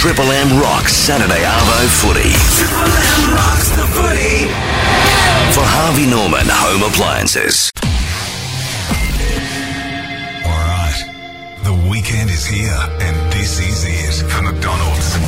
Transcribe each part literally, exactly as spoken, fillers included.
Triple M rocks Saturday Arvo footy. Triple M rocks the footy. For Harvey Norman Home Appliances. All right, the weekend is here, and this is it for McDonald's.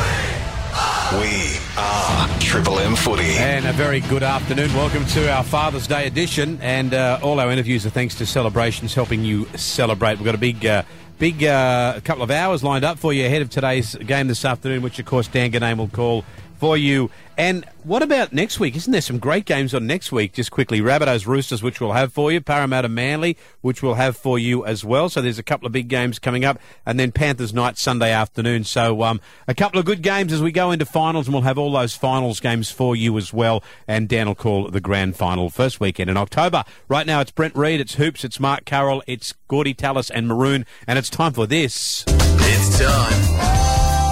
We are Triple M Footy. And a very good afternoon. Welcome to our Father's Day edition. And uh, all our interviews are thanks to Celebrations, helping you celebrate. We've got a big uh, big uh, couple of hours lined up for you ahead of today's game this afternoon, which, of course, Dan Ganane will call for you. And what about next week? Isn't there some great games on next week? Just quickly, Rabbitohs Roosters, which we'll have for you. Parramatta Manly, which we'll have for you as well. So there's a couple of big games coming up. And then Panthers night Sunday afternoon. So um, a couple of good games as we go into finals, and we'll have all those finals games for you as well. And Dan will call the grand final first weekend in October. Right now it's Brent Reid, it's Hoops, it's Mark Carroll, it's Gordy Tallis and Maroon. And it's time for this. It's time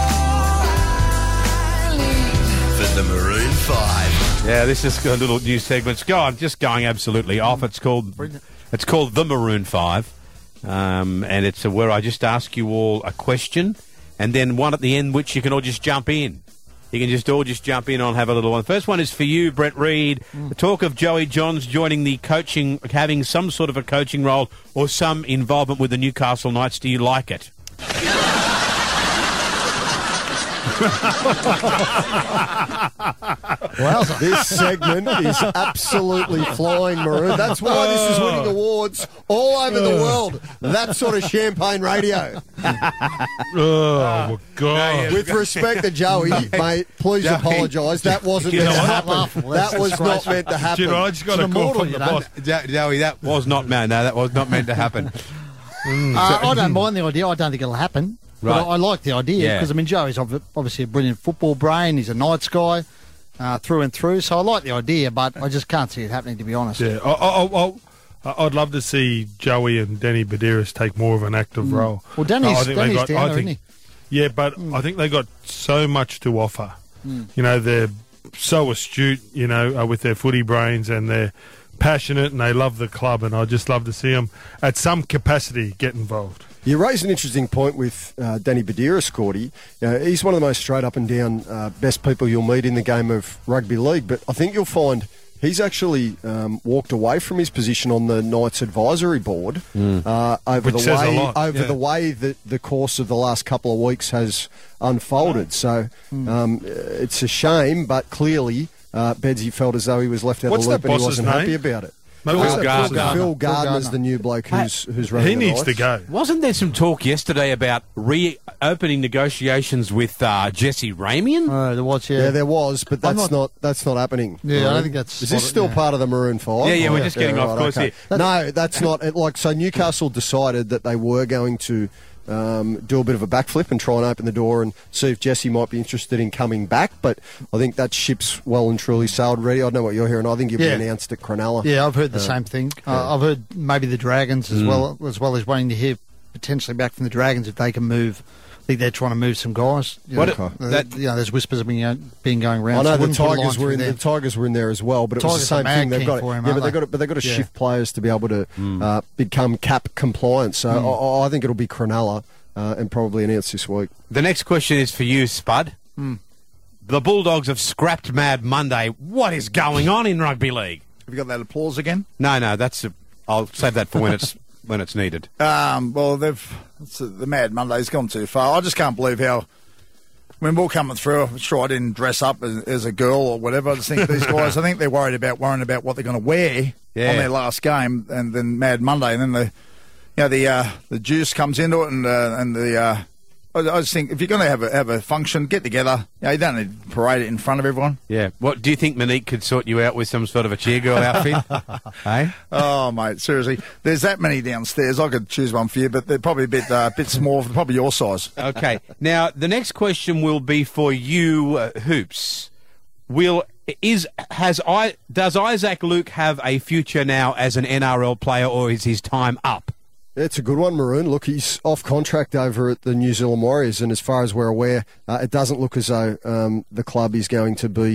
the Maroon Five. Yeah, this is a little new segment. It's going, just going absolutely off. It's called it's called the Maroon Five, um, and it's a, where I just ask you all a question, and then one at the end which you can all just jump in. You can just all just jump in. I'll have a little one. First one is for you, Brent Reid. Mm. The talk of Joey Johns joining the coaching, having some sort of a coaching role or some involvement with the Newcastle Knights. Do you like it? Well, this segment is absolutely flying, Maroon. That's why this is winning awards all over the world. That sort of champagne radio. Oh, my God. With respect to Joey, mate, please apologise. That wasn't meant to happen. That was not meant to happen. You know, I just got a call from the boss. Joey, that was not meant. No, that was not meant to happen. Mm. Uh, I don't mind the idea. I don't think it'll happen. Right. But I, I like the idea because, Yeah. I mean, Joey's ob- obviously a brilliant football brain. He's a Knights guy uh, through and through. So I like the idea, but I just can't see it happening, to be honest. Yeah, I, I, I, I'd love to see Joey and Danny Badiris take more of an active Mm. role. Well, Danny's, I think they Danny's got- down I there, think- isn't Yeah, but Mm. I think they got so much to offer. Mm. You know, they're so astute, you know, uh, with their footy brains, and they're passionate and they love the club, and I just love to see them at some capacity get involved. You raised an interesting point with uh, Danny Badiris, Cordy. Uh, he's one of the most straight up and down uh, best people you'll meet in the game of rugby league, but I think you'll find he's actually um, walked away from his position on the Knights advisory board Mm. uh, over Which the says a way lot, over yeah. the way that the course of the last couple of weeks has unfolded. So um, it's a shame, but clearly uh, Bedsy felt as though he was left out What's of the loop that and he boss's wasn't happy name? about it. Mate, Phil what's that Gardner. boss's Phil name? Gardner's Gardner. the new bloke who's who's running He the needs to Knights. go. Wasn't there some talk yesterday about reopening negotiations with uh, Jesse Ramian? Oh, there was, yeah. Yeah, there was, but that's I'm not, not- that's not happening. Yeah, I Maroon. don't think that's Is this spotted, still yeah. part of the Maroon Five? Yeah, yeah, we're just getting off course okay. here. No, that's not. It, like, so Newcastle decided that they were going to um, do a bit of a backflip and try and open the door and see if Jesse might be interested in coming back. But I think that ship's well and truly sailed already. I don't know what you're hearing. I think you'll Yeah. be announced at Cronulla. Yeah, I've heard the Uh, same thing. Uh, I've heard maybe the Dragons as Mm. well, as well as waiting to hear potentially back from the Dragons if they can move. I think they're trying to move some guys. You What know, it- uh, that- you know, there's whispers of being, uh, being going I around. know so I the wouldn't put a line Tigers were through in. The them. Tigers were in there as well, but it was Tigers the are same mad thing. They've keen got for him, yeah, but aren't they've they? got to, but they've got to Yeah. shift players to be able to uh, become cap compliant. So I, I think it'll be Cronulla uh, and probably announced this week. The next question is for you, Spud. Hmm. The Bulldogs have scrapped Mad Monday. What is going on in rugby league? Have you got that applause again? No, no, that's. A, I'll save that for when it's when it's needed. Um, well, they've it's, uh, the Mad Monday's gone too far. I just can't believe how when we're coming through. I'm sure I didn't dress up as, as a girl or whatever. I just think these guys. I think they're worried about worrying about what they're going to wear Yeah. on their last game, and then Mad Monday, and then the you know the uh, the juice comes into it, and uh, and the. Uh, I, I just think if you're going to have a have a function, get together. You know, you don't need to parade it in front of everyone. Yeah. What do you think? Monique could sort you out with some sort of a cheer girl outfit? Hey. Oh, mate, seriously. There's that many downstairs. I could choose one for you, but they're probably a bit uh, bit small, probably your size. Okay. Now the next question will be for you, uh, Hoops. Will is has I does Isaac Luke have a future now as an N R L player, or is his time up? It's a good one, Maroon. Look, he's off contract over at the New Zealand Warriors, and as far as we're aware, uh, it doesn't look as though um, the club is going to be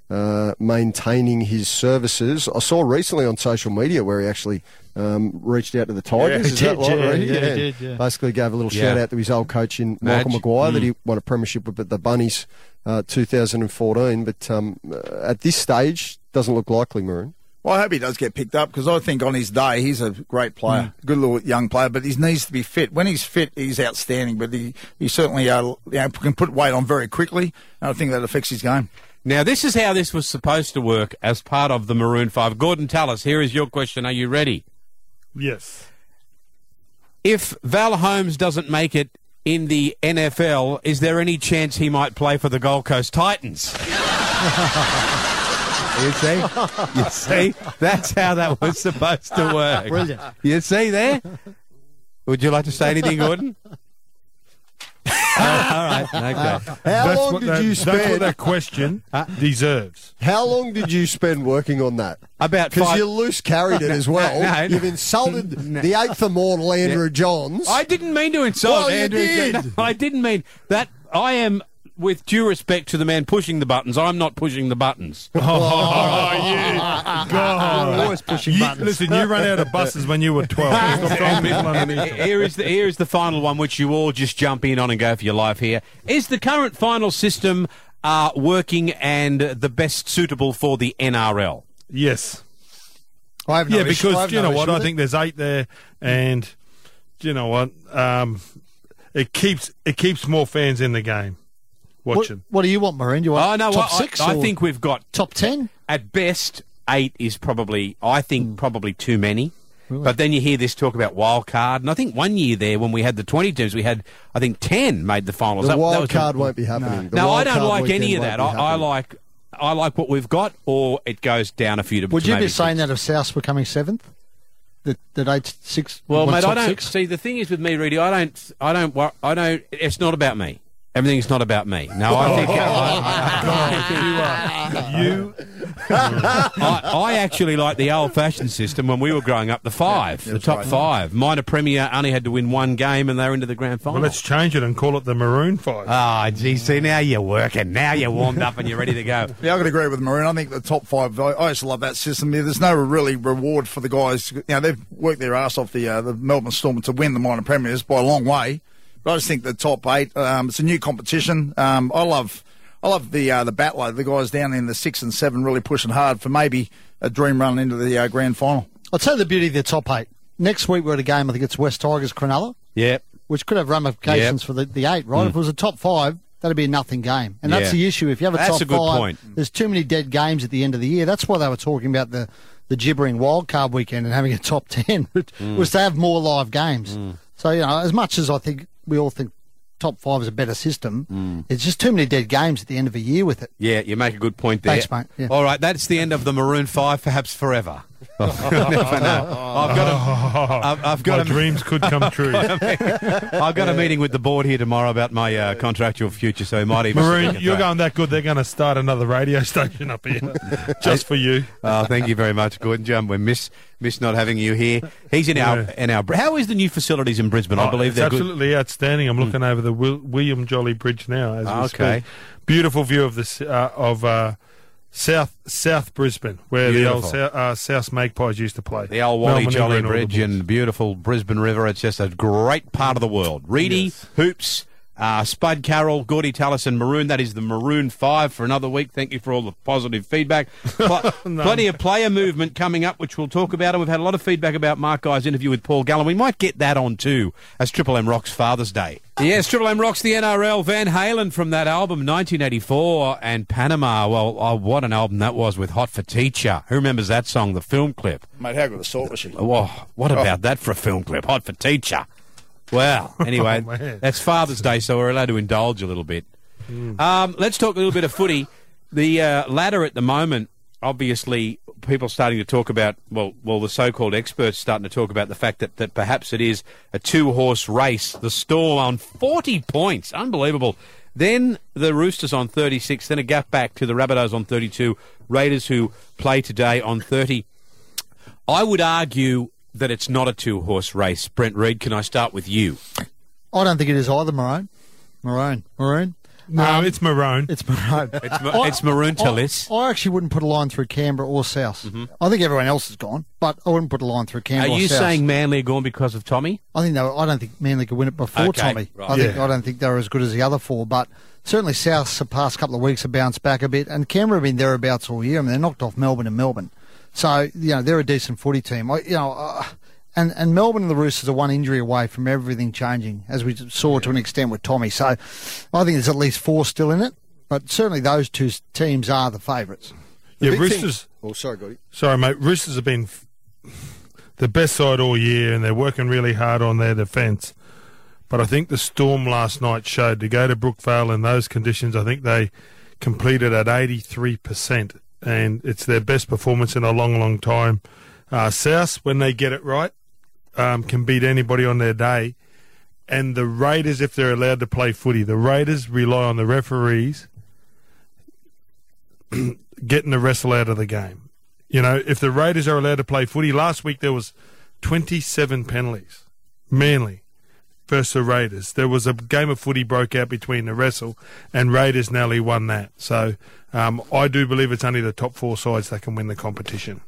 uh, maintaining his services. I saw recently on social media where he actually um, reached out to the Tigers. Yeah, Is he that did, right, yeah, Reedy? yeah, he did, yeah. Basically gave a little Yeah. shout out to his old coach in Michael Madge. Maguire Mm. that he won a premiership with the Bunnies uh, two thousand fourteen. But um, uh, at this stage, doesn't look likely, Maroon. Well, I hope he does get picked up because I think on his day he's a great player, good little young player, but he needs to be fit. When he's fit, he's outstanding, but he, he certainly uh, you know, can put weight on very quickly, and I think that affects his game. Now, this is how this was supposed to work as part of the Maroon five. Gordon Tallis, here is your question. Are you ready? Yes. If Val Holmes doesn't make it in the N F L, is there any chance he might play for the Gold Coast Titans? You see? You see? That's how that was supposed to work. Brilliant. You see there? Would you like to say anything, Gordon? All right. Okay. How That's long what did that, you That's what spend? that question deserves. How long did you spend working on that? About Because five... you loose carried it as well. no, no. You've insulted the eighth immortal Andrew Johns. I didn't mean to insult Well, you Andrew. did. No, I didn't mean that. I am, with due respect to the man pushing the buttons, I'm not pushing the buttons. Oh, you God. You're always pushing You- buttons. Listen, you ran out of buses when you were twelve. Stop throwing people underneath them. Here is the here is the final one, which you all just jump in on and go for your life. Here is the current final system uh, working and the best suitable for the N R L. Yes. I have no Yeah, issue- I because have you no know what? issue I with it. think there's eight there, and you know what? Um, it keeps it keeps more fans in the game What, watching. what do you want, Maroon? You want Oh no, top I, six? I, I or think we've got top ten. at best eight is probably I think probably too many. But then you hear this talk about wild card, and I think one year there when we had the twenty teams, we had I think ten made the finals. The That- that wild was- card won't be happening. The No, I wild don't card like weekend any of won't that. be I, I happening. like I like what we've got, or it goes down a few to. Would to you be maybe saying six. that if South were coming seventh? That that eight six. Well, want mate, I top don't six? see. The thing is with me, Reedy, I don't, I don't, wor- I don't. It's not about me. Everything's not about me. No, I think I, You I, I actually like the old-fashioned system when we were growing up. The five, the top five. Minor Premier only had to win one game, and they were into the grand final. well, let's change it and call it the Maroon Five. Ah, gee, see, now you're working. Now you're warmed up and you're ready to go. Yeah, I could agree with Maroon. I think the top five. I, I used to love that system. There's no really reward for the guys. You know, they've worked their ass off the uh, the Melbourne Storm to win the minor premiers by a long way. But I just think the top eight. Um, it's a new competition. Um, I love. I love the uh, the battler, the guys down in the six and seven really pushing hard for maybe a dream run into the uh, grand final. I'll tell you the beauty of the top eight. Next week we're at a game. I think it's West Tigers Cronulla, Yep. which could have ramifications Yep. for the, the eight. Right? If it was a top five, that'd be a nothing game, and that's Yeah. the issue. If you have a That's top a good five, point. there's too many dead games at the end of the year. That's why they were talking about the the gibbering wild card weekend and having a top ten was to have more live games. So you know, as much as I think we all think top five is a better system, it's just too many dead games at the end of a year with it. Yeah, you make a good point there. Thanks, mate. Yeah. All right, that's the end of the Maroon Five, perhaps forever. Never know. I've got a, I've, I've got My a, dreams could come true. I've got a meeting with the board here tomorrow about my uh, contractual future, so we might even. Maroon, speak you're about- going that good. They're going to start another radio station up here just for you. Oh, thank you very much, Gordon Jump. We miss miss not having you here. He's in our Yeah. in our. How is the new facilities in Brisbane? I Oh, believe it's they're good. absolutely outstanding. I'm looking over the Wil- William Jolly Bridge now as we Okay. speak. Beautiful view of the s- uh, of uh, South South Brisbane, where Beautiful. the old South, uh, South Magpies used to play. The old Wally Melbourne, Jolly England, all the Bridge Bulls. and beautiful Brisbane River. It's just a great part of the world. Reedy, Yes. Hoops, uh, Spud Carroll, Gordy Tallis and Maroon. That is the Maroon Five for another week. Thank you for all the positive feedback. Pl- Plenty of player movement coming up, which we'll talk about. And we've had a lot of feedback about Mark Guy's interview with Paul Gallen. We might get that on too, as Triple M rocks Father's Day. Yes, Triple M rocks the N R L. Van Halen from that album, nineteen eighty-four, and Panama. Well, oh, what an album that was with Hot for Teacher. Who remembers that song, the film clip? Mate, how good a sort was she? Oh, what about that for a film clip? Hot for Teacher. Well, anyway, Oh, man. that's Father's Day, so we're allowed to indulge a little bit. Um, let's talk a little bit of footy. The uh, ladder at the moment, obviously, people starting to talk about, well, well, the so-called experts starting to talk about the fact that, that perhaps it is a two-horse race. The Storm on forty points. Unbelievable. Then the Roosters on thirty-six, then a gap back to the Rabbitohs on thirty-two, Raiders who play today on thirty. I would argue that it's not a two-horse race. Brent Reid, can I start with you? I don't think it is either, Maroon. Maroon. Maroon. No, Um, it's maroon. It's maroon. It's, ma- it's maroon to Liz. I, I actually wouldn't put a line through Canberra or South. Mm-hmm. I think everyone else is gone, but I wouldn't put a line through Are Canberra or you South. saying Manly are gone because of Tommy? I think no. I don't think Manly could win it before Okay, Tommy. right. I think Yeah. I don't think they're as good as the other four, but certainly South's the past couple of weeks have bounced back a bit, and Canberra have been thereabouts all year. I mean, they knocked off Melbourne and Melbourne, so you know they're a decent footy team. I, you know, uh, and and Melbourne and the Roosters are one injury away from everything changing, as we saw to an extent with Tommy. So I think there's at least four still in it, but certainly those two s- teams are the favourites. Yeah, big thing- Roosters. Oh, sorry, Gotti. Sorry, mate. Roosters have been f- the best side all year, and they're working really hard on their defence. But I think the Storm last night showed to go to Brookvale in those conditions. I think they completed at eighty-three percent, and it's their best performance in a long, long time. Uh, South, when they get it right, um, can beat anybody on their day. And the Raiders, if they're allowed to play footy, the Raiders rely on the referees getting the wrestle out of the game. You know, if the Raiders are allowed to play footy, last week there was twenty-seven penalties. Manly versus the Raiders. There was a game of footy broke out between the wrestle, and Raiders nearly won that. So um, I do believe it's only the top four sides that can win the competition.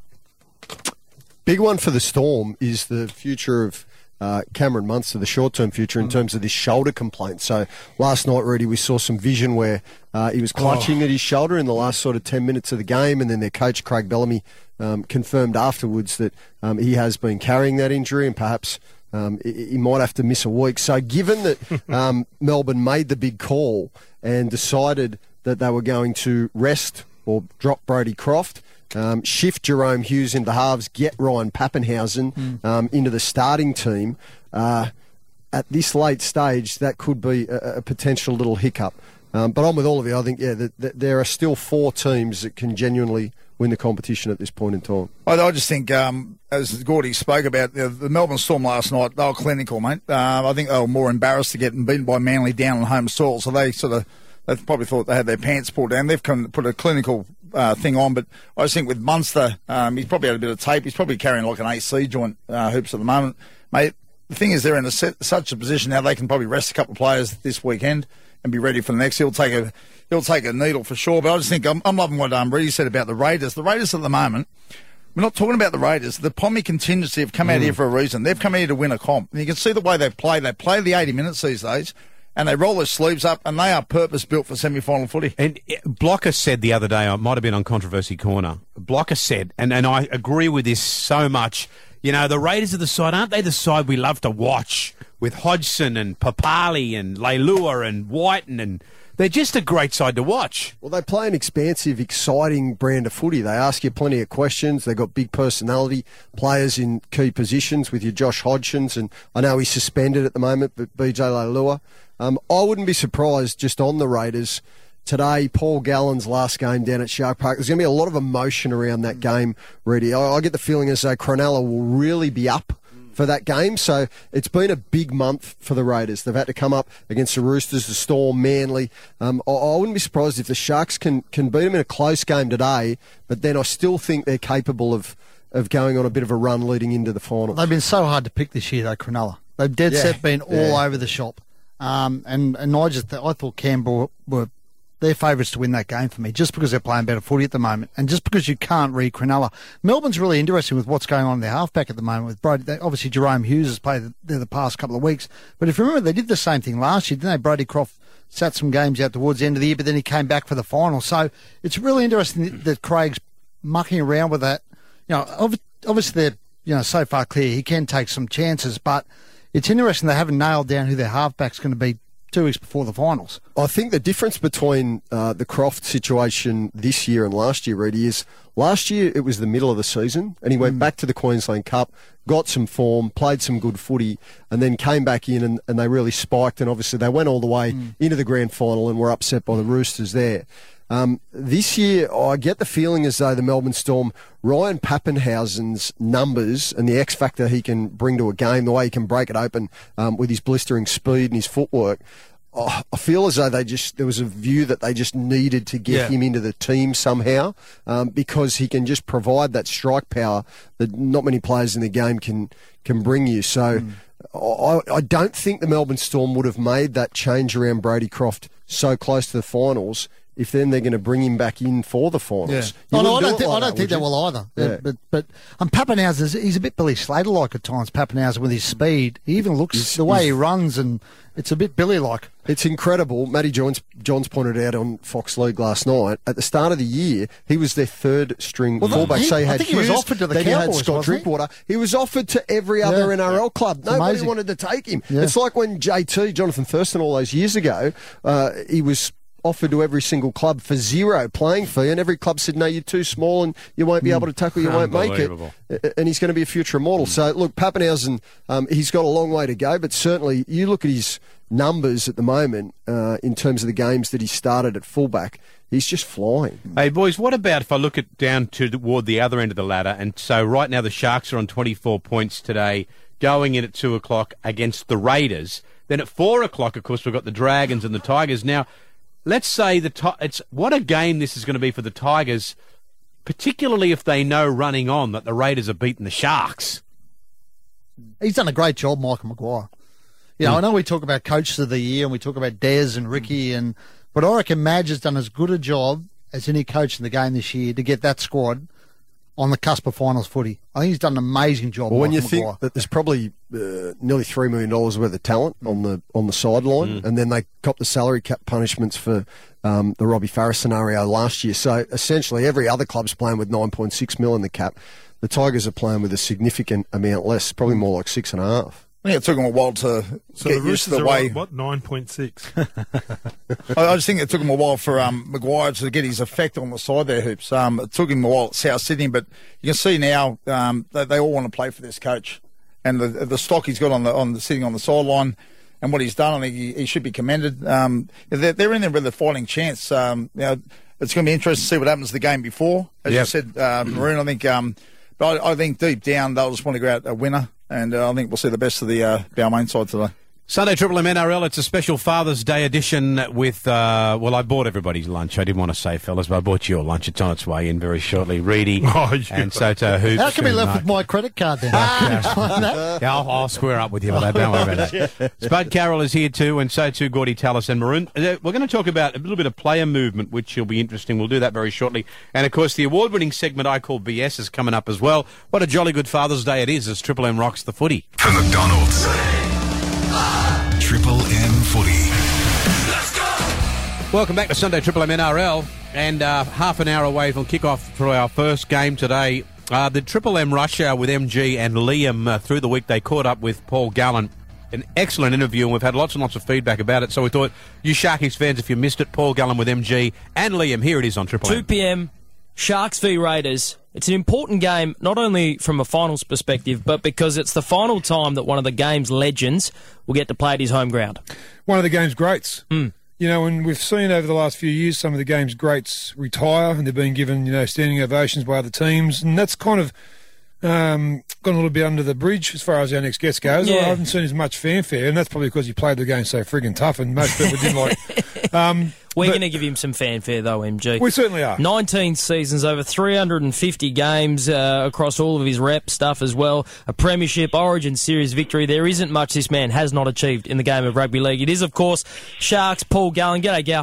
Big one for the Storm is the future of uh, Cameron Munster, the short-term future in terms of this shoulder complaint. So last night, Rudy, we saw some vision where uh, he was clutching Oh. at his shoulder in the last sort of ten minutes of the game, and then their coach, Craig Bellamy, um, confirmed afterwards that um, he has been carrying that injury and perhaps um, he, he might have to miss a week. So given that um, Melbourne made the big call and decided that they were going to rest or drop Brodie Croft, Um, shift Jerome Hughes into halves, get Ryan Pappenhausen Mm. um, into the starting team. Uh, at this late stage, that could be a, a potential little hiccup. Um, but I'm with all of you. I think, yeah, that, that there are still four teams that can genuinely win the competition at this point in time. I, I just think, um, as Gordy spoke about, the, the Melbourne Storm last night, they were clinical, mate. Uh, I think they were more embarrassed to get beaten by Manly down on home soil, so they sort of they probably thought they had their pants pulled down. They've come put a clinical uh, thing on, but I just think with Munster, um, he's probably had a bit of tape. He's probably carrying like an A C joint uh, hoops at the moment, mate. The thing is, they're in a set, such a position now they can probably rest a couple of players this weekend and be ready for the next. He'll take a he'll take a needle for sure. But I just think I'm, I'm loving what um, Reedy said about the Raiders. The Raiders at the moment, we're not talking about the Raiders. The Pommy contingency have come out here for a reason. They've come here to win a comp. And you can see the way they play. They play the eighty minutes these days, and they roll their sleeves up, and they are purpose-built for semi-final footy. And uh, Blocker said the other day, it might have been on Controversy Corner, Blocker said, and, and I agree with this so much, you know, the Raiders are the side, aren't they the side we love to watch with Hodgson and Papali and Leilua and Whiten, and they're just a great side to watch. Well, they play an expansive, exciting brand of footy. They ask you plenty of questions. They've got big personality players in key positions with your Josh Hodgsons, and I know he's suspended at the moment, but B J Leilua. Um, I wouldn't be surprised just on the Raiders today, Paul Gallen's last game down at Shark Park. There's going to be a lot of emotion around that game, Rudy. I, I get the feeling as though Cronulla will really be up for that game. So it's been a big month for the Raiders. They've had to come up against the Roosters, the Storm, Manly. Um, I, I wouldn't be surprised if the Sharks can, can beat them in a close game today, but then I still think they're capable of, of going on a bit of a run leading into the finals. They've been so hard to pick this year, though, Cronulla. They've dead Yeah, set been all yeah. over the shop. Um, and, and I just I thought Canberra were their favourites to win that game for me, just because they're playing better footy at the moment, and just because you can't read Cronulla. Melbourne's really interesting with what's going on in their halfback at the moment. With Brodie, they, obviously Jerome Hughes has played there the past couple of weeks, but if you remember, they did the same thing last year, didn't they? Brodie Croft sat some games out towards the end of the year, but then he came back for the final. So it's really interesting that, that Craig's mucking around with that. You know, ob- obviously they're you know so far clear. He can take some chances, but it's interesting they haven't nailed down who their halfback's going to be two weeks before the finals. I think the difference between uh, the Croft situation this year and last year, Reedy, is last year it was the middle of the season and he went back to the Queensland Cup, got some form, played some good footy, and then came back in and, and they really spiked, and obviously they went all the way mm. into the grand final and were upset by the Roosters there. Um, this year, I get the feeling as though the Melbourne Storm, Ryan Pappenhausen's numbers and the X factor he can bring to a game, the way he can break it open um, with his blistering speed and his footwork, oh, I feel as though they just there was a view that they just needed to get Yeah. him into the team somehow um, because he can just provide that strike power that not many players in the game can can bring you. So. Mm. I, I don't think the Melbourne Storm would have made that change around Brodie Croft so close to the finals, if then they're going to bring him back in for the finals. Yeah. You Oh, no, I wouldn't don't do it think, like I don't that, think would they you? will either. Yeah. But but um, Pappenhausen, he's a bit Billy Slater-like at times, Pappenhausen, with his speed. He even looks, He's- the way he he's- runs, and it's a bit Billy-like. It's incredible. Matty Johns, Johns pointed out on Fox League last night, at the start of the year, he was their third string Well, fullback. he- so he I had think he was Hughes, offered to the then he had Cowboys, Scott wasn't he? Drinkwater. He was offered to every other Yeah. N R L club. Nobody amazing. wanted to take him. Yeah. It's like when J T, Jonathan Thurston, all those years ago, uh, he was offered to every single club for zero playing fee, and every club said, no, you're too small and you won't be able to tackle, you won't make it. Unbelievable. Uh, And he's going to be a future immortal. So, look, Pappenhausen, um, he's got a long way to go, but certainly you look at his numbers at the moment uh, in terms of the games that he started at fullback, he's just flying. Hey, boys, what about if I look at down to toward the other end of the ladder? And so right now the Sharks are on twenty-four points today, going in at two o'clock against the Raiders. Then at four o'clock, of course, we've got the Dragons and the Tigers. Now, let's say the Ti- it's what a game this is going to be for the Tigers, particularly if they know running on that the Raiders have beaten the Sharks. He's done a great job, Michael Maguire. You know, I know we talk about coaches of the year and we talk about Dez and Ricky, and but I reckon Madge has done as good a job as any coach in the game this year to get that squad on the cusp of finals footy. I think he's done an amazing job. Well, when you Michael think Maguire. that there's probably uh, nearly three million dollars worth of talent on the on the sideline, and then they cop the salary cap punishments for um, the Robbie Farah scenario last year. So essentially, every other club's playing with nine point six mil in the cap. The Tigers are playing with a significant amount less, probably more like six and a half. I think it took him a while to So get the used to Roosters the are way. on, what, nine point six? I, I just think it took him a while for um, Maguire to get his effect on the side there, Hoops. Um, it took him a while at South Sydney, but you can see now um, they, they all want to play for this coach, and the the stock he's got on the on the sitting on the sideline, and what he's done, I think he, he should be commended. Um, they're, they're in there with a fighting chance. Um, you know, it's going to be interesting to see what happens to the game before, as Yep. you said, uh, Maroon. I think, um, but I, I think deep down they'll just want to go out a winner. And uh, I think we'll see the best of the uh, Balmain side today. Sunday Triple M N R L, it's a special Father's Day edition with, uh, well, I bought everybody's lunch. I didn't want to say, fellas, but I bought your lunch. It's on its way in very shortly. Reedy Oh, you- and Soto Hoops. How can we and left Mark- with my credit card then? Can you explain that? Yeah, I'll, I'll square up with you for that. Don't worry about that. Spud Carroll is here too, and so too Gordy Tallis and Maroon. Uh, We're going to talk about a little bit of player movement, which will be interesting. We'll do that very shortly. And of course, the award-winning segment I call B S is coming up as well. What a jolly good Father's Day it is as Triple M rocks the footy. For McDonald's. Triple M Footy. Welcome back to Sunday Triple M N R L, and uh, half an hour away from kick-off for our first game today. Uh, the Triple M rush hour with M G and Liam uh, through the week. They caught up with Paul Gallen. An excellent interview, and we've had lots and lots of feedback about it. So we thought, you Sharkies fans, if you missed it, Paul Gallen with M G and Liam, here it is on Triple two M. p.m. Sharks v Raiders. It's an important game, not only from a finals perspective, but because it's the final time that one of the game's legends will get to play at his home ground. One of the game's greats. Mm. You know, and we've seen over the last few years some of the game's greats retire, and they've been given, you know, standing ovations by other teams, and that's kind of um, gone a little bit under the bridge as far as our next guest goes. Yeah. I haven't seen as much fanfare, and that's probably because he played the game so friggin' tough, and most people didn't like. Um, We're but going to give him some fanfare, though, M G. We certainly are. nineteen seasons, over three hundred fifty games uh, across all of his rep stuff as well. A premiership, Origin Series victory. There isn't much this man has not achieved in the game of rugby league. It is, of course, Sharks, Paul Gallen. G'day, Gal.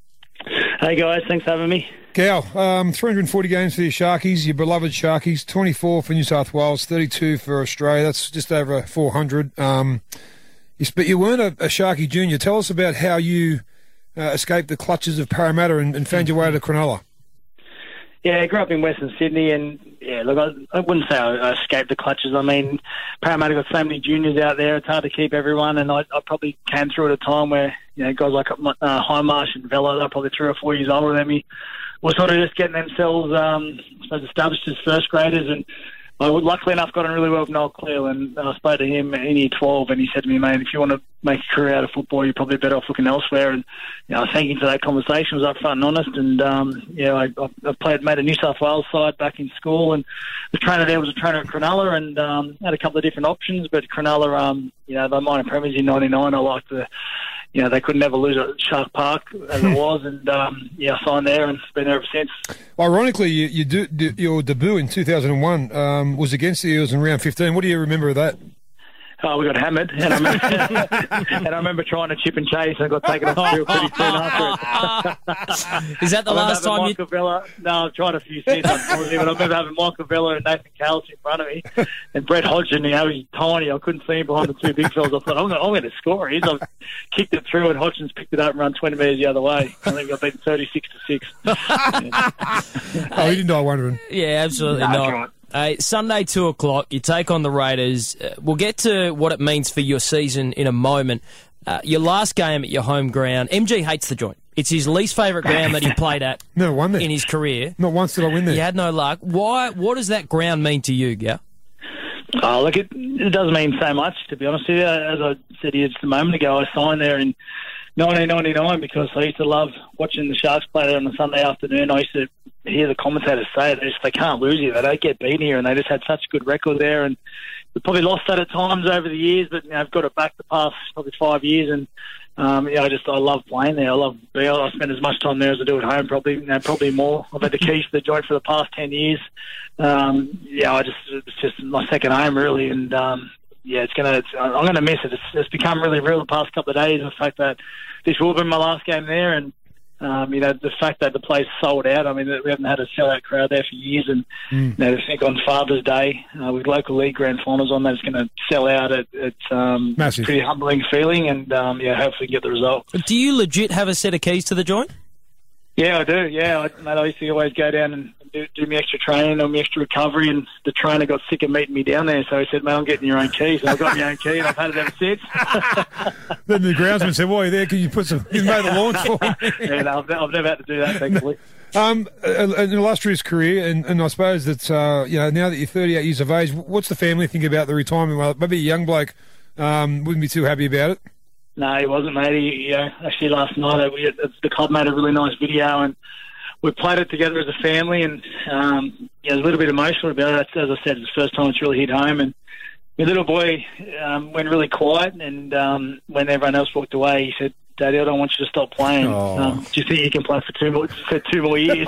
Hey guys, thanks for having me. Gal, um, three hundred forty games for your Sharkies, your beloved Sharkies, twenty-four for New South Wales, thirty-two for Australia. That's just over four hundred. Um, you, but you weren't a, a Sharky junior. Tell us about how you uh, escaped the clutches of Parramatta and, and found your way to Cronulla. Yeah, I grew up in Western Sydney, and yeah, look, I, I wouldn't say I, I escaped the clutches. I mean, Parramatta got so many juniors out there; it's hard to keep everyone. And I, I probably came through at a time where you know guys like uh, Highmarsh and Vela, they're probably three or four years older than me, were sort of just getting themselves um, established as first graders. And I would, luckily enough, got on really well with Noel Cleal, and I spoke to him in year twelve, and he said to me, mate, if you want to make a career out of football, you're probably better off looking elsewhere. And you know, I thank him for that conversation. It was upfront and honest, and um, yeah, I, I played, made a New South Wales side back in school, and the trainer there was a trainer at Cronulla, and um, had a couple of different options, but Cronulla, um, you know, they minor premiers in ninety-nine. I liked the, you know, they could never lose at Shark Park as it was, and um, yeah, I signed there and been there ever since. Ironically, you, you do, do, your debut in two thousand one um, was against the Eels in round fifteen. What do you remember of that? Oh, we got hammered, and I remember, and I remember trying to chip and chase, and got taken off the field pretty soon after it. Is that the I last time you... Michael Vella, no, I've tried a few since, unfortunately, but I remember having Michael Vella and Nathan Callis in front of me, and Brett Hodgson, you know, he's tiny. I couldn't see him behind the two big fellas. I thought, I'm going, I'm going to score. He's, I've kicked it through, and Hodgson's picked it up and run twenty metres the other way. I think I beat thirty-six to six. Oh, he didn't die wondering. Yeah, absolutely No, not. right. Uh, Sunday, two o'clock, you take on the Raiders. Uh, we'll get to what it means for your season in a moment. Uh, your last game at your home ground, M G hates the joint. It's his least favourite ground that he played at Never won there. in his career. Not once did I win there. He had no luck. Why? What does that ground mean to you, Gow? Oh, look, it, it doesn't mean so much, to be honest with you. As I said here just a moment ago, I signed there in nineteen ninety-nine because I used to love watching the Sharks play there on a Sunday afternoon. I used to hear the commentators say they just they can't lose here. They don't get beaten here, and they just had such a good record there. And we probably lost that at times over the years, but you know, I've got it back the past probably five years, and um, yeah, I just I love playing there. I love being. I spend as much time there as I do at home, probably you know, probably more. I've had the keys to the joint for the past ten years. Um, yeah, I just it's just my second home really, and um, yeah, it's gonna. It's, I'm gonna miss it. It's, it's become really real the past couple of days. The fact that this will be my last game there, and um, you know the fact that the place sold out. I mean, we haven't had a sellout crowd there for years, and mm. you know, to think on Father's Day uh, with local league grand finals on that, it's going to sell out. It, it's um, Massive. Pretty humbling feeling, and um, yeah, hopefully get the result. Do you legit have a set of keys to the joint? Yeah, I do. Yeah, I, mate, I used to always go down and do, do my extra training or my extra recovery, and the trainer got sick of meeting me down there, so he said, mate, I'm getting your own key. So I got my own key, and I've had it ever since. Then the groundsman said, "Why are you there? Can you put some? You made the launch for me." Yeah, no, I've, I've never had to do that, thankfully. Um, an illustrious career, and, and I suppose that uh, you know now that you're thirty-eight years of age, what's the family think about the retirement? Well, maybe a young bloke um, wouldn't be too happy about it. No, he wasn't, mate. He, you know, actually, last night we, the club made a really nice video, and we played it together as a family, and um, yeah, it was a little bit emotional about it. As I said, it's the first time it's really hit home, and my little boy um, went really quiet, and um, when everyone else walked away, he said, "Daddy, I don't want you to stop playing. Oh. Um, do you think you can play for two more, for two more years?"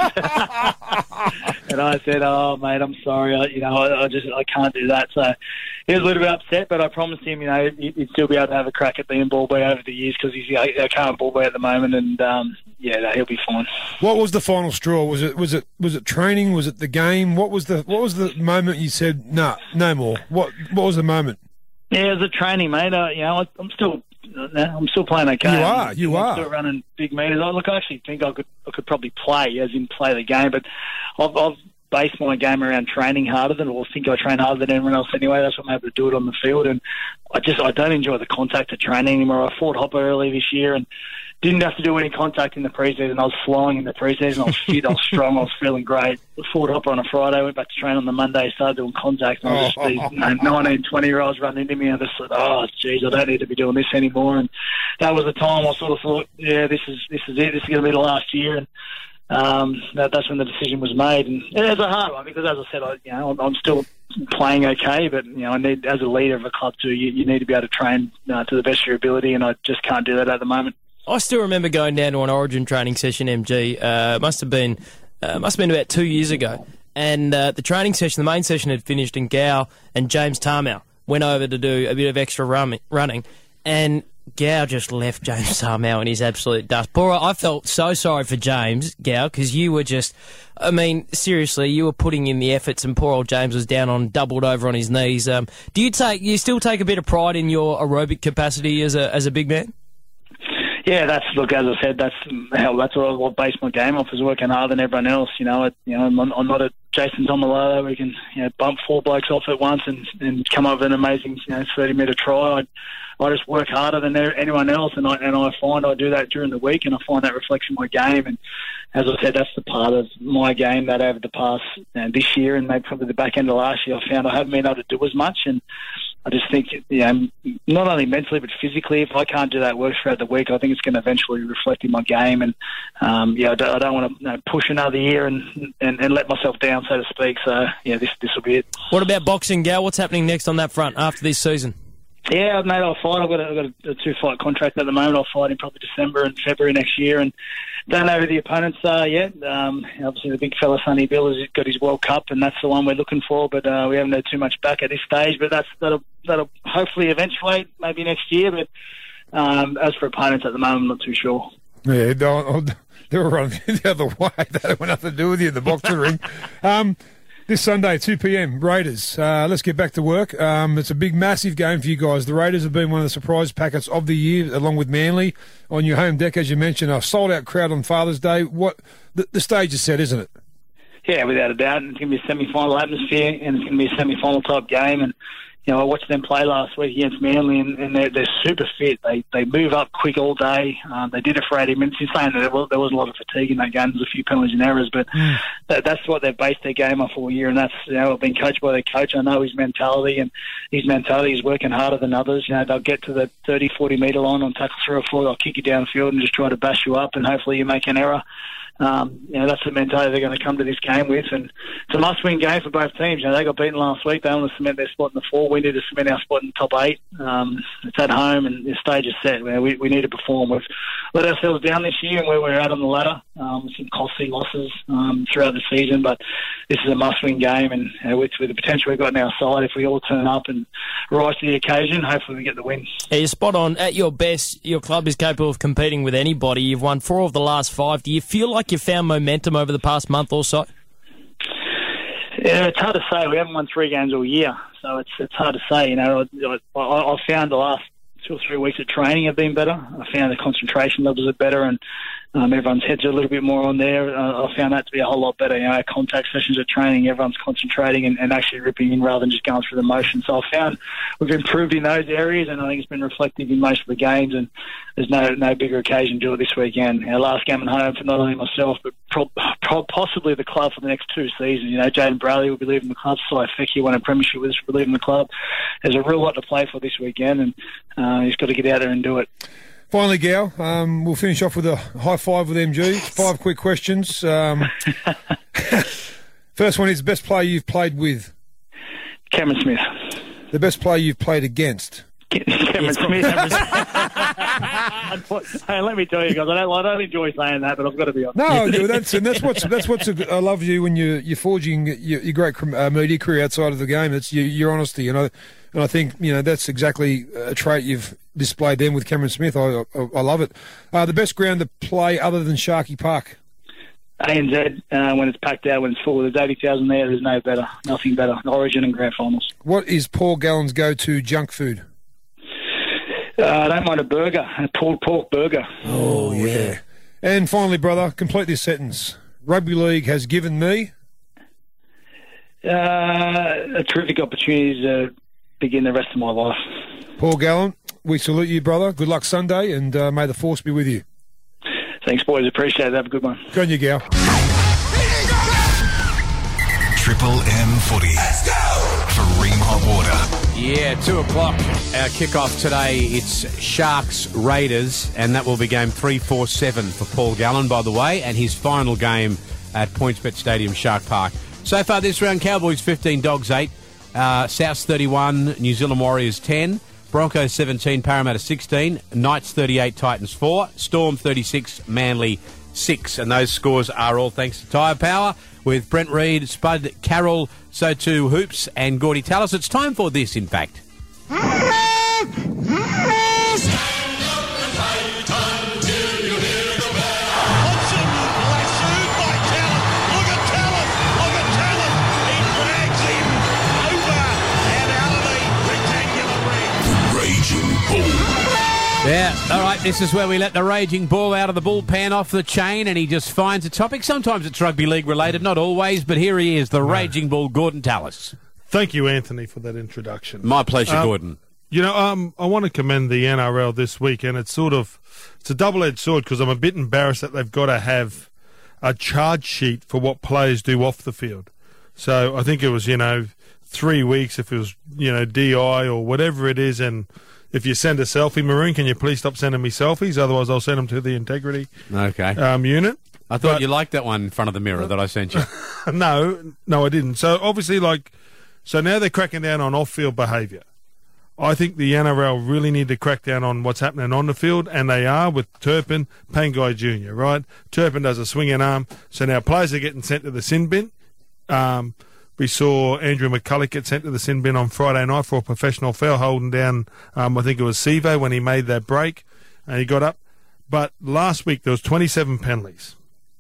And I said, "Oh, mate, I'm sorry. I, you know, I, I just I can't do that." So he was a little bit upset, but I promised him, you know, he'd still be able to have a crack at being ball boy over the years because he's a current ball boy at the moment, and um, yeah, no, he'll be fine. What was the final straw? Was it was it was it training? Was it the game? What was the what was the moment you said, "Nah, no more"? What what was the moment? Yeah, it was a training, mate. Uh, you know, I, I'm still. I'm still playing okay. You are, you I'm are. still running big meters. I, look, I actually think I could, I could probably play, as in play the game, but I've, I've based my game around training harder than, or think I train harder than anyone else anyway. That's what I'm able to do it on the field, and I just, I don't enjoy the contact of training anymore. I fought Hopper early this year and didn't have to do any contact in the preseason. I was flying in the preseason. I was fit. I was strong. I was feeling great. I fought Hopper on a Friday. Went back to train on the Monday. Started doing contact. And I was just these you know, nineteen, twenty year olds running into me. And I just thought, oh, geez, I don't need to be doing this anymore. And that was the time I sort of thought, yeah, this is this is it. This is going to be the last year. And um, that, that's when the decision was made. And it was a hard one because, as I said, I, you know, I'm, I'm still playing okay, but you know, I need, as a leader of a club too, you, you need to be able to train uh, to the best of your ability, and I just can't do that at the moment. I still remember going down to an Origin training session, M G. Uh, must have been, uh, must have been about two years ago. And uh, the training session, the main session had finished, and Gow and James Tarmow went over to do a bit of extra run- running, and Gow just left James Tarmow in his absolute dust. Poor, I felt so sorry for James, Gow, because you were just, I mean, seriously, you were putting in the efforts, and poor old James was down on, doubled over on his knees. Um, do you take, you still take a bit of pride in your aerobic capacity as a as a big man? Yeah, that's look. As I said, that's hell. That's what I what base my game off is working harder than everyone else. You know, it, you know, I'm, I'm not a Jason Tomilolo. We can you know bump four blokes off at once and, and come up with an amazing you know thirty metre try. I, I just work harder than anyone else, and I and I find I do that during the week, and I find that reflects in my game. And as I said, that's the part of my game that over the past you know, this year and maybe probably the back end of last year, I found I haven't been able to do as much. And I just think, you know, not only mentally but physically, if I can't do that work throughout the week, I think it's going to eventually reflect in my game. And um, yeah, I don't, I don't want to you know, push another year and, and and let myself down, so to speak. So yeah, this this will be it. What about boxing, Gow? What's happening next on that front after this season? Yeah, mate, I'll fight. I've got, a, I've got a, a two-fight contract at the moment. I'll fight in probably December and February next year, and don't know who the opponents are yet. Um, obviously, the big fella, Sonny Bill, has got his World Cup, and that's the one we're looking for, but uh, we haven't heard too much back at this stage, but that's that'll, that'll hopefully eventuate maybe next year, but um, as for opponents at the moment, I'm not too sure. Yeah, they they were running the other way. That had nothing to do with you in the boxing ring. Um, This Sunday, two p.m, Raiders. Uh, let's get back to work. Um, it's a big, massive game for you guys. The Raiders have been one of the surprise packets of the year, along with Manly, on your home deck, as you mentioned. A sold-out crowd on Father's Day. What the, the stage is set, isn't it? Yeah, without a doubt. It's going to be a semi-final atmosphere, and it's going to be a semi-final type game. And you know, I watched them play last week against Manly, and, and they're, they're super fit. They they move up quick all day. Um, they did it for eighty minutes. You're saying that there was, there was a lot of fatigue in that game. There's a few penalties and errors, but mm. that, that's what they've based their game off all year, and that's, you know, being coached by their coach. I know his mentality, and his mentality is working harder than others. You know, they'll get to the thirty, forty metre line on tackle three or four. They'll kick you downfield and just try to bash you up, and hopefully you make an error. Um, you know, that's the mentality they're going to come to this game with, and it's a must-win game for both teams. You know, they got beaten last week. They want to cement their spot in the four. We need to cement our spot in the top eight. Um, it's at home, and the stage is set. You know, we, we need to perform. We've let ourselves down this year, and where we're at on the ladder, um, some costly losses um, throughout the season. But this is a must-win game, and you know, with, with the potential we've got on our side, if we all turn up and rise to the occasion, hopefully we get the win. Yeah, you're spot on. At your best, your club is capable of competing with anybody. You've won four of the last five. Do you feel like you've found momentum over the past month or so? Yeah, it's hard to say. We haven't won three games all year, so it's it's hard to say. You know, I, I, I found the last two or three weeks of training have been better. I found the concentration levels are better, and um, everyone's heads are a little bit more on there. Uh, I found that to be a whole lot better. You know, our contact sessions at training, everyone's concentrating and, and actually ripping in rather than just going through the motion. So I found we've improved in those areas, and I think it's been reflective in most of the games, and there's no no bigger occasion to do it this weekend. Our last game at home for not only myself, but pro- pro- possibly the club for the next two seasons. You know, Jaden Bradley will be leaving the club. Si Feki won a premiership with us for leaving the club. There's a real lot to play for this weekend, and uh, he's got to get out there and do it. Finally, Gal, um, we'll finish off with a high five with M G. Five quick questions. Um, first one is the best player you've played with? Cameron Smith. The best player you've played against? Cameron Smith. Hey, let me tell you guys, I don't, I don't enjoy saying that, but I've got to be honest. No, that's and that's what's that's what's a, I love you when you you're forging your, your great uh, media career outside of the game. It's your, your honesty, you know, and I think you know that's exactly a trait you've displayed then with Cameron Smith. I I, I love it. Uh, the best ground to play other than Sharky Park? A N Z, uh, when it's packed out, when it's full. There's eighty thousand there. There's no better, nothing better. Origin and grand finals. What is Paul Gallen's go-to junk food? Uh, I don't mind a burger, a pulled pork burger. Oh, yeah. And finally, brother, complete this sentence. Rugby league has given me... Uh, a terrific opportunity to begin the rest of my life. Paul Gallen, we salute you, brother. Good luck Sunday, and uh, may the force be with you. Thanks, boys. Appreciate it. Have a good one. Go on you, Gal. Triple M Footy. Let's go! For Ream Hot Water. Yeah, two o'clock, our kickoff today. It's Sharks Raiders, and that will be game three four seven for Paul Gallen, by the way, and his final game at PointsBet Stadium, Shark Park. So far this round, Cowboys fifteen, Dogs eight, uh, Souths thirty-one, New Zealand Warriors ten, Broncos seventeen, Parramatta sixteen, Knights thirty-eight, Titans four, Storm thirty-six, Manly six, and those scores are all thanks to Tyre Power with Brent Reid, Spud Carroll, so too Hoops and Gordy Tallis. It's time for this, in fact. Yeah, all right, this is where we let the raging bull out of the bullpen off the chain and he just finds a topic. Sometimes it's rugby league related, not always, but here he is, the no. raging bull, Gordon Tallis. Thank you, Anthony, for that introduction. My pleasure, um, Gordon. You know, um, I want to commend the N R L this week, and it's sort of, it's a double-edged sword because I'm a bit embarrassed that they've got to have a charge sheet for what players do off the field. So I think it was, you know, three weeks if it was, you know, D I or whatever it is, and if you send a selfie, Maroon, can you please stop sending me selfies? Otherwise, I'll send them to the integrity okay. um, unit. I thought but, you liked that one in front of the mirror that I sent you. no, no, I didn't. So, obviously, like, so now they're cracking down on off-field behaviour. I think the N R L really need to crack down on what's happening on the field, and they are with Turpin, Pangai Junior, right? Turpin does a swinging arm, so now players are getting sent to the sin bin. Um, we saw Andrew McCulloch get sent to the sin bin on Friday night for a professional foul holding down, um, I think it was Sevo when he made that break, and he got up. But last week there was twenty-seven penalties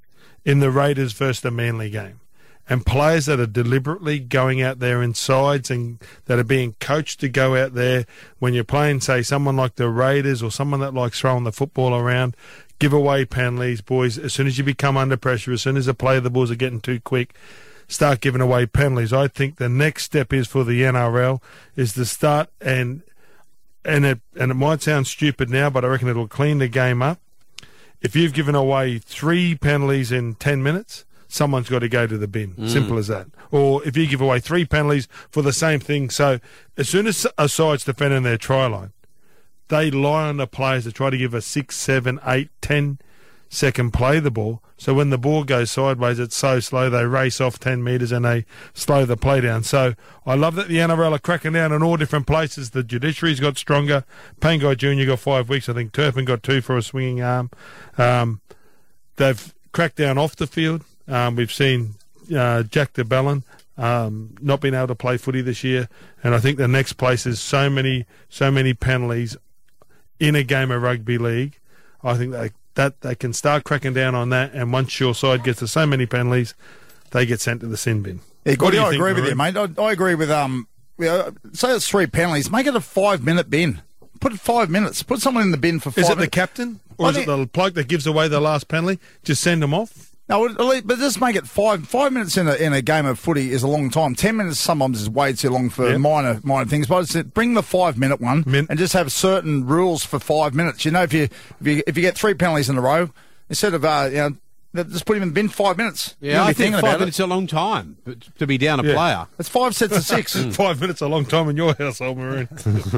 in the Raiders versus the Manly game. And players that are deliberately going out there in sides and that are being coached to go out there when you're playing, say, someone like the Raiders or someone that likes throwing the football around, give away penalties, boys. As soon as you become under pressure, as soon as the play of the balls are getting too quick, start giving away penalties. I think the next step is for the N R L is to start, and and it, and it might sound stupid now, but I reckon it'll clean the game up. If you've given away three penalties in ten minutes, someone's got to go to the bin. Mm. Simple as that. Or if you give away three penalties for the same thing. So as soon as a side's defending their try line, they lie on the players to try to give a six, seven, eight, ten second play the ball. So when the ball goes sideways, it's so slow, they race off ten metres and they slow the play down. So I love that the N R L are cracking down in all different places. The judiciary's got stronger. Pangai Junior got five weeks. I think Turpin got two for a swinging arm. Um, they've cracked down off the field. Um, we've seen uh, Jack de Belin um, not being able to play footy this year, and I think the next place is so many, so many penalties in a game of rugby league. I think they, that they can start cracking down on that, and once your side gets to so many penalties, they get sent to the sin bin. Yeah, What do you I think, agree with Maroon? you, mate. I, I agree with um. You know, say it's three penalties, make it a five-minute bin. Put it five minutes. Put someone in the bin for five. Is it minutes. the captain, or I is think- it the bloke that gives away the last penalty? Just send them off. No, but just make it five. Five minutes in a in a game of footy is a long time. Ten minutes sometimes is way too long for Yep. minor minor things. But it's, bring the five minute one Min- and just have certain rules for five minutes. You know, if you if you if you get three penalties in a row, instead of uh, you know, just put him in the bin five minutes. You Yeah, won't I be think thinking five about minutes is a long time to be down a Yeah. player. It's five sets of six. Five minutes a long time in your household, Maroon.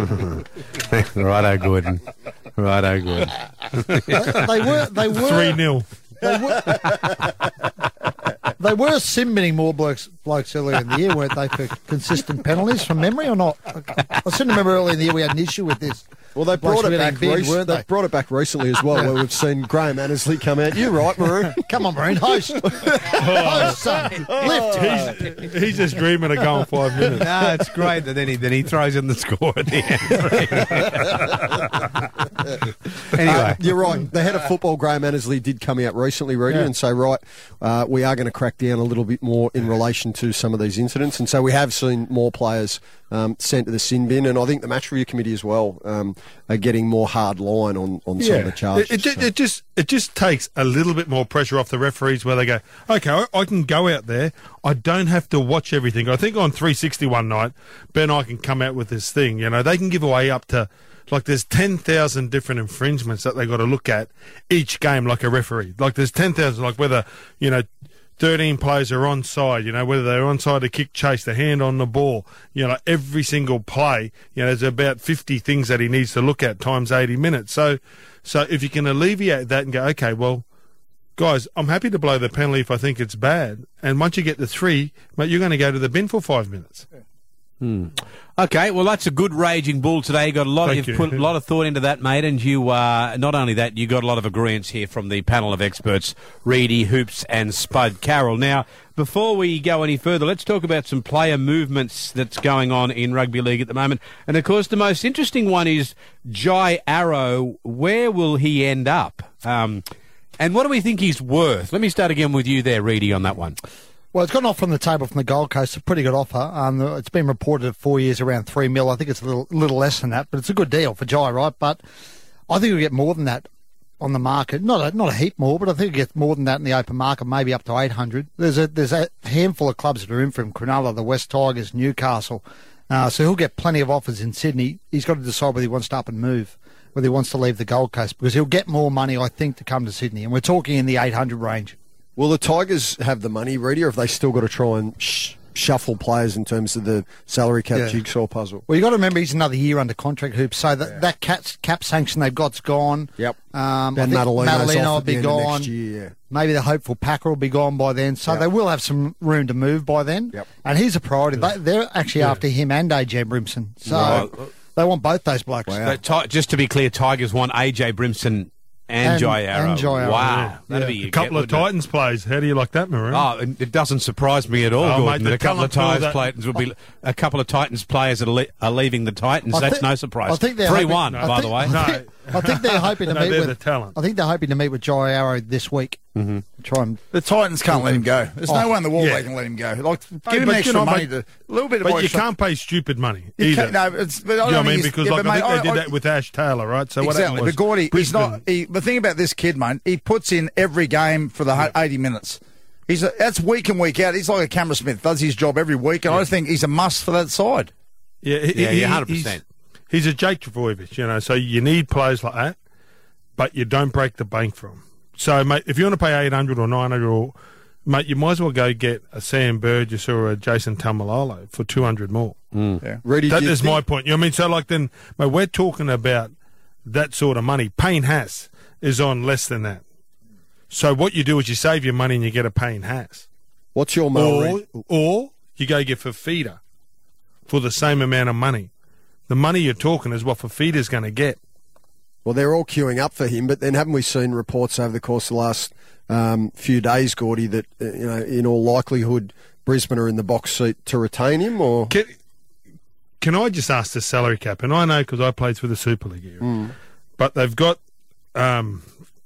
Righto, Gordon. Righto, Gordon. they were they were Three nil. They were, they were sim binning more blokes, blokes earlier in the year, weren't they, for consistent penalties from memory or not? I, I seem to remember earlier in the year we had an issue with this. Well, they brought Blokes it were back. getting big, rec- weren't they they? brought it back recently as well, where we've seen Graham Annesley come out. You're right, Maroon. Come on, Marine, host. host, son. Lift. He's, he's just dreaming of going five minutes. No, it's great that then he then he throws in the score at the end. Anyway, Uh, you're right. The head of football, Graham Annesley, did come out recently, Rudy, Yeah. and say, right, uh, we are going to crack down a little bit more in relation to some of these incidents. And so we have seen more players um, sent to the sin bin, and I think the match review committee as well um, are getting more hard line on, on some of the charges. It, it, so. it just it just takes a little bit more pressure off the referees where they go, okay, I, I can go out there. I don't have to watch everything. I think on three sixty one night, Ben I can come out with this thing. You know, they can give away up to, like there's ten thousand different infringements that they got to look at each game like a referee. Like there's ten thousand, like whether, you know, thirteen players are onside, you know, whether they're onside to kick chase, the hand on the ball, you know, every single play, you know, there's about fifty things that he needs to look at times eighty minutes. So, so if you can alleviate that and go, okay, well, guys, I'm happy to blow the penalty if I think it's bad. And once you get to three, mate, you're going to go to the bin for five minutes. okay, well that's a good raging bull today. You got a lot. Thank You've you. put a lot of thought into that, mate. And you, uh, not only that, you got a lot of agreement here from the panel of experts, Reedy, Hoops, and Spud Carroll. Now, before we go any further, let's talk about some player movements that's going on in rugby league at the moment. And of course, the most interesting one is Jai Arrow. Where will he end up? Um, and what do we think he's worth? Let me start again with you there, Reedy, on that one. Well, it's gone off from the table from the Gold Coast. A pretty good offer. Um, it's been reported at four years around three mil. I think it's a little, little less than that, but it's a good deal for Jai, right? But I think we'll get more than that on the market. Not a, not a heap more, but I think we'll get more than that in the open market, maybe up to eight hundred. There's a there's a handful of clubs that are in for him: Cronulla, the West Tigers, Newcastle. Uh, so he'll get plenty of offers in Sydney. He's got to decide whether he wants to up and move, whether he wants to leave the Gold Coast, because he'll get more money, I think, to come to Sydney. And we're talking in the eight hundred range. Will the Tigers have the money, Reedy, or have they still got to try and sh- shuffle players in terms of the salary cap Yeah. jigsaw puzzle? Well, you got to remember he's another year under contract, Hoops. So that that cap, cap sanction they've got's gone. Yep. Um, Ben I think Madaleno's Madaleno off will at be the end of gone. next year, yeah. Maybe the hopeful Packer will be gone by then. So Yep. they will have some room to move by then. Yep. And he's a priority. They, they're actually after him and A J Brimson. So Right. They want both those blokes. So, ti- just to be clear, Tigers want A J Brimson and, And- Jai Arrow. and Jai Arrow, Wow. yeah. That'd Yeah. be A couple of wouldn't it? Titans plays. How do you like that, Maroon? Oh, and it doesn't surprise me at all, Oh, Gordon, mate, that the a couple of talent pool Titans that- Titans will be a couple of Titans players that are, le- are leaving the Titans. I That's think- no surprise. I think they're three hoping- one, I by think- the way. No. I think, I think they're hoping to No, meet they're with the talent. I think they're hoping to meet with Jai Arrow this week. Mm-hmm. Try and The Titans can't let him go. There's no Oh, way in the world yeah. they can let him go. Like, Hey, give him but extra you know, money mate, to a little bit of But you extra- can't pay stupid money You either. can't- no, it's, but I you know don't what I think mean? he's- Because yeah, like, but I think mate, they did I- that with Ash Taylor, right? So what exactly, happened was but Gordy, he's Brisbane- not. He, the thing about this kid, mate, he puts in every game for the hu- eighty minutes. He's a, that's week in week out. He's like a Cameron Smith, does his job every week, and I think he's a must for that side. Yeah, he, Yeah, he- yeah, one hundred he's- percent. He's a Jake Trbojevic, you know, so you need players like that, but you don't break the bank for them. So, mate, if you want to pay eight hundred or nine hundred, or mate, you might as well go get a Sam Burgess or a Jason Tamalolo for two hundred more. Mm. Ready, That do you is my think- point. You know what I mean? So, like, then, mate, we're talking about that sort of money. Payne Haas is on less than that. So, what you do is you save your money and you get a Payne Haas. What's your Mal Or, Reid? or you go get Fafita for the same amount of money. The money you're talking is what Fafita's going to get. Well, they're all queuing up for him, but then haven't we seen reports over the course of the last um, few days, Gordy, that uh, you know, in all likelihood, Brisbane are in the box seat to retain him? Or Can, can I just ask the salary cap? And I know because I played through the Super League era. But they've got um,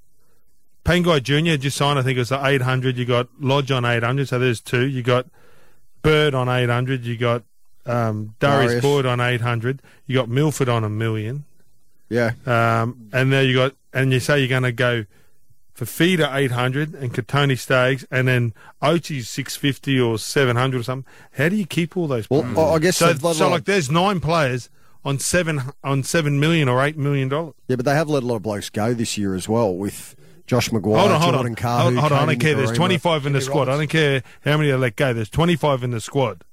Pangai Junior just signed, I think it was eight hundred. You got Lodge on eight hundred, so there's two. You got Bird on eight hundred. You got um, Darius, Darius. Boyd on eight hundred. You got Milford on a million. yeah, Um, and there you got, and you say you're going to go for Feeder eight hundred and Katoni Staggs, and then Ochi's six fifty or seven hundred or something. How do you keep all those? well, players? I I guess so, they've let so a lot- like, there's nine players on seven on seven million or eight million dollars. yeah, but they have let a lot of blokes go this year as well with Josh Maguire, Hold on, hold Jordan on, Carr. hold, who hold on. I came don't in care. There's Nicarima. twenty-five in the Jimmy squad. I Roberts. don't care how many they let go. There's twenty-five in the squad.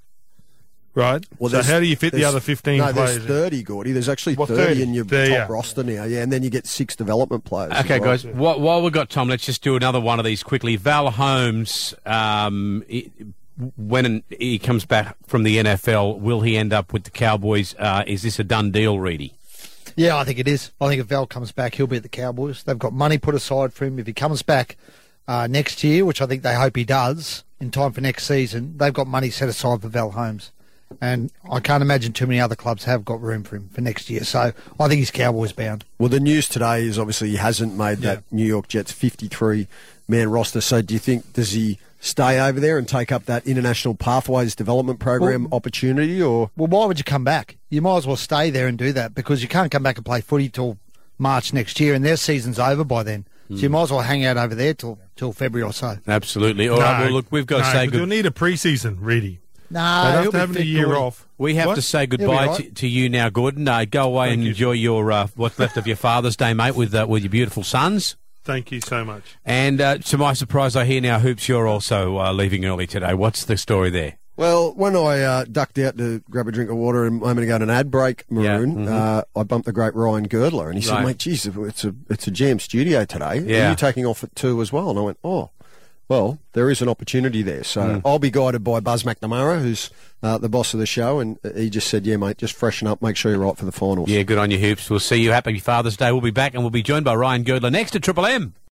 Right. Well, so there's- how do you fit the there's- other fifteen No, players? there's thirty, Gordy. There's actually Well, thirty, thirty. in your There you top are. roster now, yeah, and then you get six development players. as Okay, well. guys. While, while we've got Tom, let's just do another one of these quickly. Val Holmes, um, he- when he comes back from the N F L, will he end up with the Cowboys? Uh, is this a done deal, Reedy? Yeah, I think it is. I think if Val comes back, he'll be at the Cowboys. They've got money put aside for him. If he comes back uh, next year, which I think they hope he does, in time for next season, they've got money set aside for Val Holmes. And I can't imagine too many other clubs have got room for him for next year. So I think he's Cowboys bound. Well, the news today is obviously he hasn't made that New York Jets fifty-three man roster. So do you think, does he stay over there and take up that International Pathways Development Program Well- opportunity, or Well, why would you come back? You might as well stay there and do that because you can't come back and play footy till March next year and their season's over by then. So you might as well hang out over there till, till February or so. Absolutely. All right. Well, look, we've got to no, say but You'll good. need a pre-season, Reedy. No, They'd have he'll to be have a fit, year Gordy. off. We have What? to say be goodbye right. to, to you now, Gordon. Uh, go away Thank and you. enjoy your uh, what's left of your Father's Day, mate, with uh, with your beautiful sons. Thank you so much. And uh, to my surprise, I hear now, Hoops, you're also uh, leaving early today. What's the story there? Well, when I uh, ducked out to grab a drink of water a moment ago at an ad break, Maroon, Yeah, mhm. uh, I bumped the great Ryan Girdler, and he said, Right. mate, geez, it's a, it's a jam studio today. Yeah. Are you taking off at two as well? And I went, oh, well, there is an opportunity there. So Mm. I'll be guided by Buzz McNamara, who's uh, the boss of the show, and he just said, yeah, mate, just freshen up, make sure you're right for the finals. Yeah, good on you, Hoops. We'll see you. Happy Father's Day. We'll be back, and we'll be joined by Ryan Girdler next to Triple M.